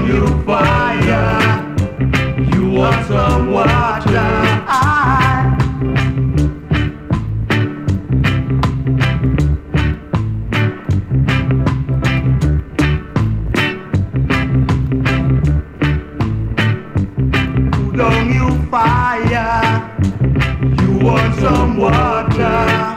you fire. You want some water. Put on you fire. You want some water.